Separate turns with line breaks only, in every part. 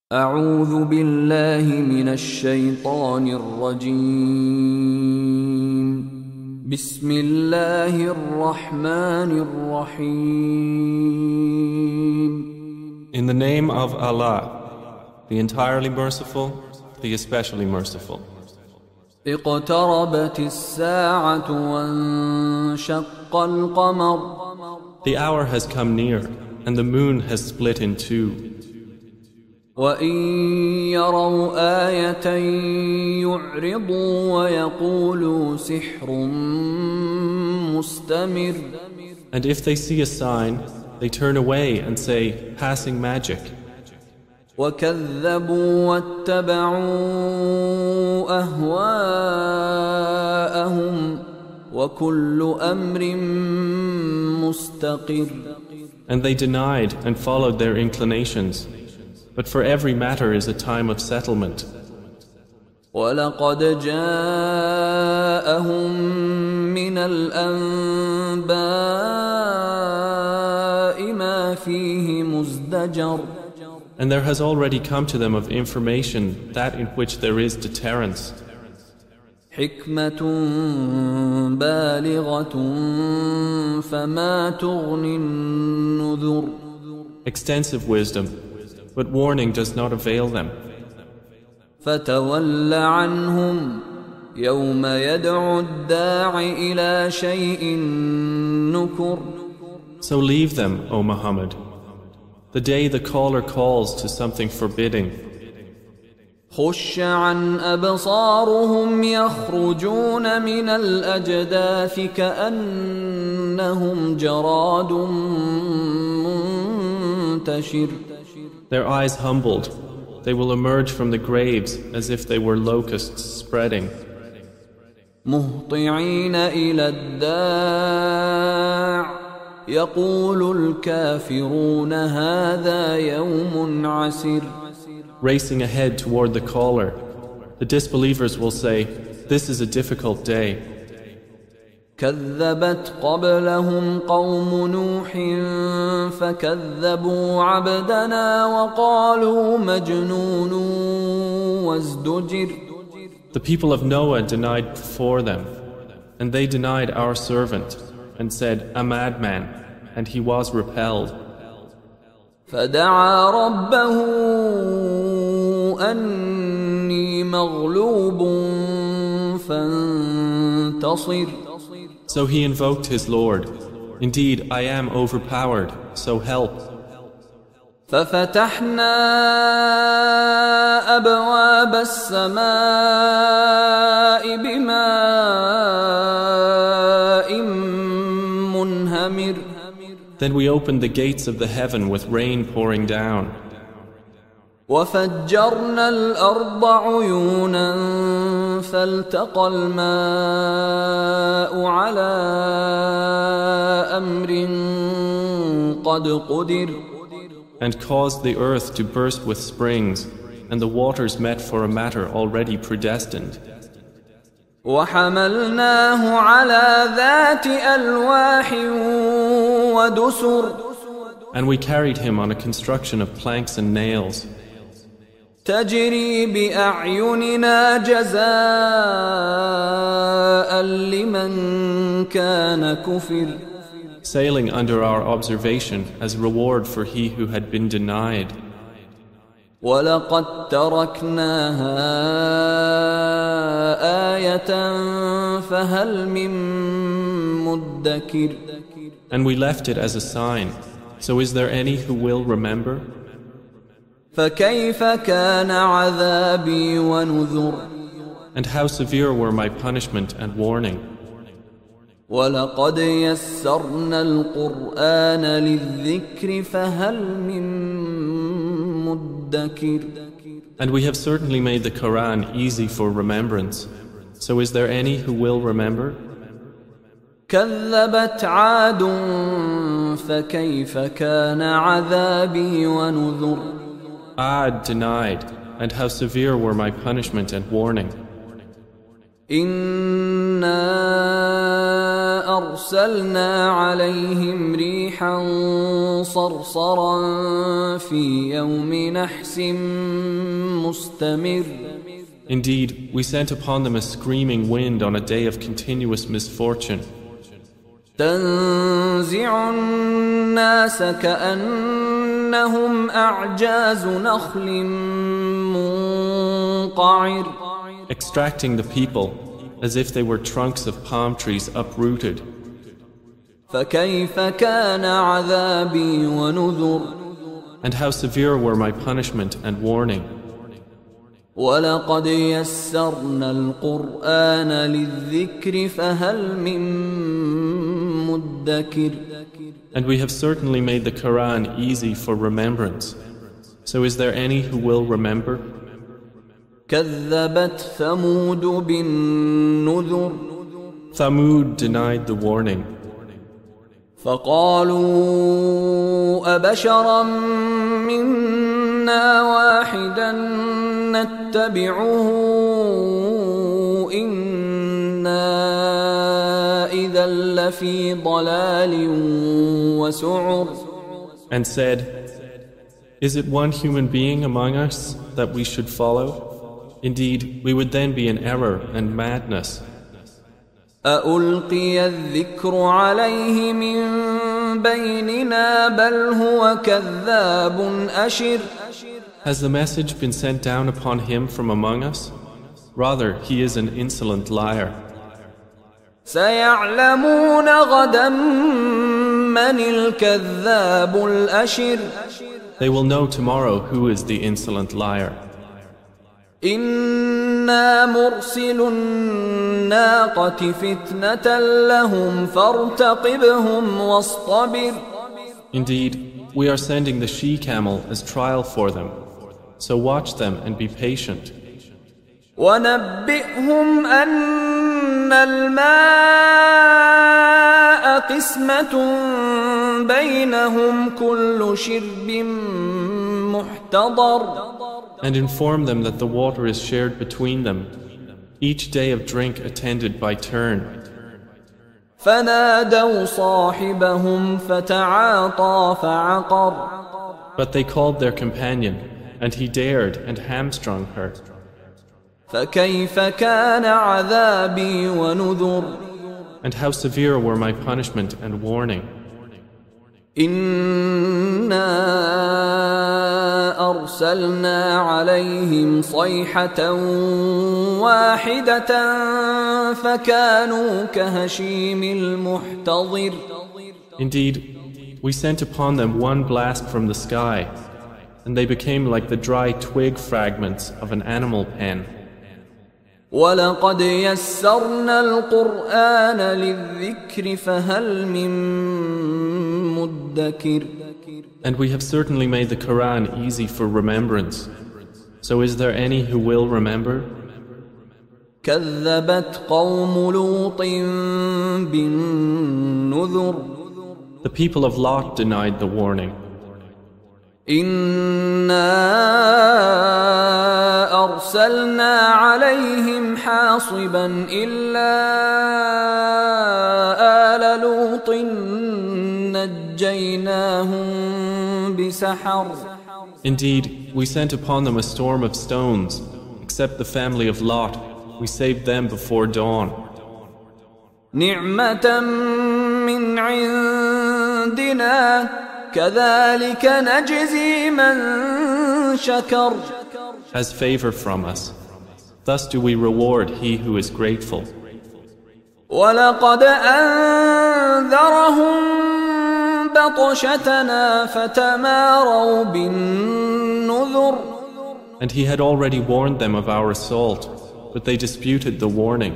أعوذ بالله من الشيطان الرجيم. بسم الله الرحمن الرحيم.
In the name of Allah, the entirely merciful, the especially merciful.
اقتربت الساعة وانشق القمر.
The hour has come near, and the moon has split in two.
وَإِن يَرَوْا آيَةً يُعْرِضُوا وَيَقُولُوا سِحْرٌ مُسْتَمِرٌّ.
And if they see a sign, they turn away and say, passing magic.
وَكَذَّبُوا وَاتَّبَعُوا أَهْوَاءَهُمْ وَكُلُّ أَمْرٍ مُسْتَقِرٌّ.
And they denied and followed their inclinations. But for every matter is a time of settlement.
وَلَقَدْ جَاءَهُم مِّنَ الْأَنبَاءِ مَا فِيهِ مُزْدَجَرٌ.
And there has already come to them of information that in which there is deterrence.
حِكْمَةٌ بَالِغَةٌ فَمَا تُغْنِ النُّذُرُ.
Extensive wisdom, but warning does not avail them.
فَتَوَلَّ عَنْهُمْ يَوْمَ يَدْعُ الدَّاعِ إِلَى شَيْءٍ نُكُرٍ.
So leave them, O Muhammad, the day the caller calls to something forbidding.
خُشَّ عَنْ أَبْصَارُهُمْ يَخْرُجُونَ مِنَ الْأَجْدَاثِ كَأَنَّهُمْ جَرَادٌ مُنْتَشِرٌ.
Their eyes humbled, they will emerge from the graves as if they were locusts spreading.
مُهْطِعِينَ إِلَى الدَّاعِ يَقُولُ الْكَافِرُونَ هَذَا يَوْمٌ عَسِرٌ.
Racing ahead toward the caller, the disbelievers will say, this is a difficult day.
كذبت قبلهم قوم نوح فكذبوا عبدنا وقالوا مجنون وازدجر.
The people of Noah denied before them, and they denied our servant, and said, a madman, and he was repelled.
فدعا ربه أني مغلوب فانتصر.
So he invoked his Lord, indeed I am overpowered, so help.
ففتحنا أبواب السماء بماء منهمر.
Then we opened the gates of the heaven with rain pouring down.
وفجرنا الأرض عيونا فالتقى الماء على أمر قد قدر.
And caused the earth to burst with springs, and the waters met for a matter already predestined.
وحملناه على ذات ألواح ودسر.
And we carried him on a construction of planks and nails.
تجري بأعيننا جزاء لمن كان كفر.
Sailing under our observation as reward for he who had been denied.
وَلَقَدْ تَرَكْنَاهَا آيَةً فَهَلْ مِن مُدَّكِرٍ.
And we left it as a sign, so is there any who will remember?
فَكَيْفَ كَانَ عَذَابِي وَنُذُرِ.
And how severe were my punishment and warning.
وَلَقَدْ يَسَّرْنَا الْقُرْآنَ لِلذِّكْرِ فَهَلْ مِن مُدَّكِرٍ.
And we have certainly made the Quran easy for remembrance, so is there any who will remember?
كذبت عاد فكيف كان عذابي ونذر.
Ad denied, and how severe were my punishment and warning.
إنا أرسلنا عليهم ريحا صرصرا في يوم نحس مستمر.
Indeed, we sent upon them a screaming wind on a day of continuous misfortune.
تنزع الناس كأنهم أعجاز نخل منقعر.
Extracting the people as if they were trunks of palm trees uprooted.
فكيف كان عذابي ونذر.
And how severe were my punishment and warning.
ولقد يسرنا القرآن للذكر فهل من مدكر.
And we have certainly made the Quran easy for remembrance. So is there any who will remember?
كذبت ثمود بالنذر.
Thamud denied the warning.
فقالوا أبشرا منا واحدا نتبعه إنا إذا لفي ضلال وسعر.
And said, is it one human being among us that we should follow? Indeed, we would then be in error and madness.
أألقي الذكر عليه من بيننا بل هو كذاب أشر.
Has the message been sent down upon him from among us? Rather, he is an insolent liar.
سيعلمون غدا من الكذاب الأشر.
They will know tomorrow who is the insolent liar.
إنا مرسل الناقة فتنة لهم فارتقبهم واصطبر.
Indeed, we are sending the she-camel as trial for them. So watch them and be patient.
ونبئهم أن الماء قسمة بينهم كل شرب محتضر.
And inform them that the water is shared between them, each day of drink attended by turn.
فنادوا صاحبهم فتعاطى فعقر.
But they called their companion, and he dared and hamstrung her.
فكيف كان عذابي ونذر.
And how severe were my punishment and warning.
إنا أرسلنا عليهم صيحة واحدة فكانوا كهشيم المحتضر.
Indeed, we sent upon them one blast from the sky, and they became like the dry twig fragments of an animal pen.
ولقد يسرنا القرآن للذكر فهل من مدكر.
And we have certainly made the Quran easy for remembrance. So is there any who will remember?
كذبت قوم لوط بالنذر.
The people of Lot denied the warning.
إنا أرسلنا عليهم حاصبا إلا آل لوط نجيناهم بسحر.
Indeed, we sent upon them a storm of stones, except the family of Lot. We saved them before dawn.
نعمة من عندنا كذلك نجزي من شكر.
As favor from us. Thus do we reward he who is grateful.
ولقد أنذرهم بطشتنا فتماروا بالنذر.
And he had already warned them of our assault, but they disputed the warning.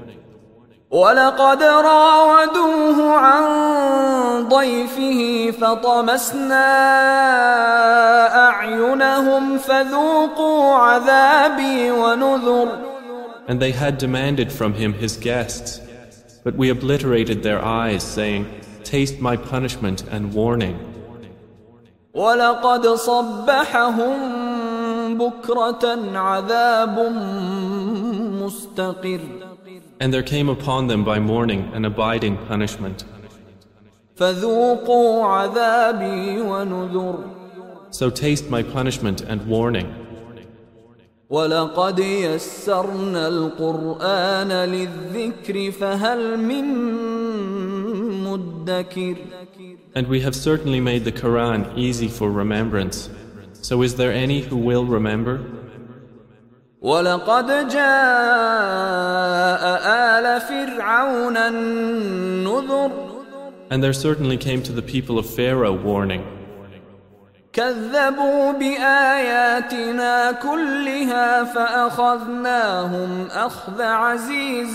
ولقد راودوه عن ضيفه فطمسنا أعينهم فذوقوا عذابي ونذر.
And they had demanded from him his guests, but we obliterated their eyes, saying, taste my punishment and warning.
ولقد صبحهم بكرة عذاب مستقر.
And there came upon them by morning an abiding punishment.
فذوقوا عذابي ونذر.
So taste my punishment and warning.
ولقد يسرنا القرآن للذكر فهل من مدكر.
And we have certainly made the Quran easy for remembrance. So is there any who will remember?
ولقد جاء آل فرعون النذر.
And there certainly came to the people of Pharaoh warning.
كذبوا بآياتنا كلها فأخذناهم أخذ عزيز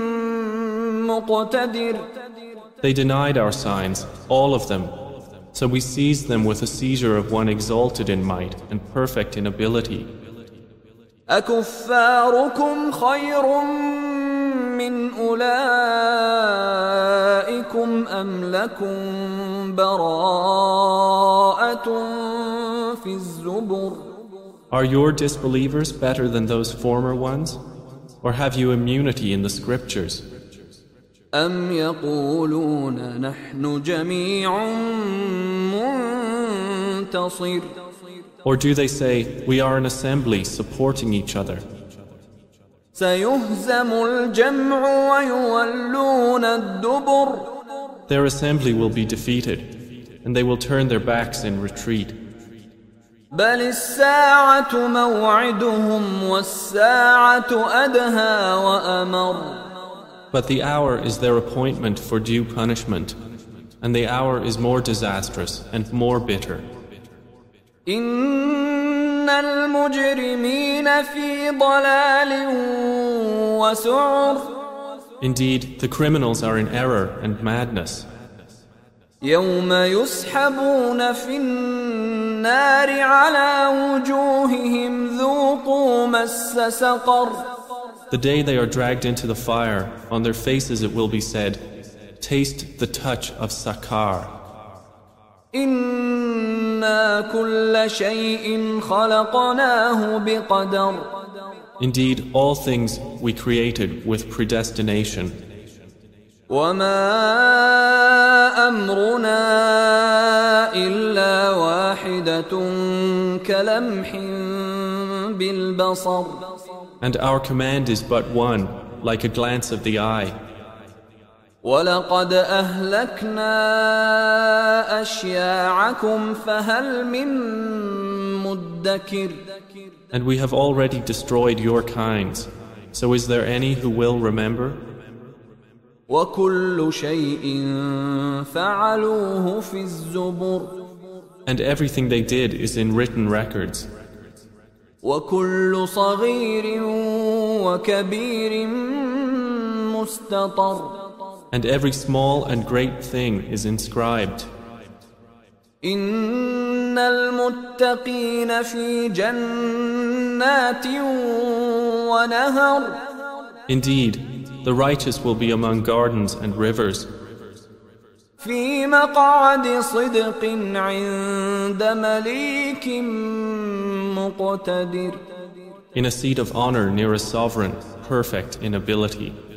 مقتدر.
They denied our signs, all of them. So we seized them with a seizure of one exalted in might and perfect in ability.
أكفاركم خير من أولئكم أم لكم براءة في الزبر.
Are your disbelievers better than those former ones? Or have you immunity in the scriptures?
أم يقولون نحن جميع منتصر.
Or do they say, we are an assembly supporting each other?
سيهزم الجمع ويولون الدبر.
Their assembly will be defeated, and they will turn their backs in retreat.
بل الساعة موعدهم والساعة أدهى وأمر.
But the hour is their appointment for due punishment, and the hour is more disastrous and more bitter.
إن المجرمين في ضلال وسعر.
Indeed, the criminals are in error and madness.
يوم يسحبون في النار على وجوههم ذوقوا مس سقر.
The day they are dragged into the fire, on their faces it will be said, taste the touch of Sakar.
إنا كل شيء خلقناه بقدر.
Indeed, all things we created with predestination.
وما أمرنا إلا واحدة كلمح بالبصر.
And our command is but one, like a glance of the eye.
ولقد أهلكنا أشياعكم فهل من مدكر.
And we have already destroyed your kinds. So is there any who will remember?
وكل شيء فعلوه في الزبر.
And everything they did is in written records.
وكل صغير وكبير مستطر.
And every small and great thing is inscribed.
إن المتقين في جنات ونهر.
Indeed, the righteous will be among gardens and rivers.
في مقعد صدق عند مليك مقتدر.
In a seat of honor near a sovereign, perfect in ability.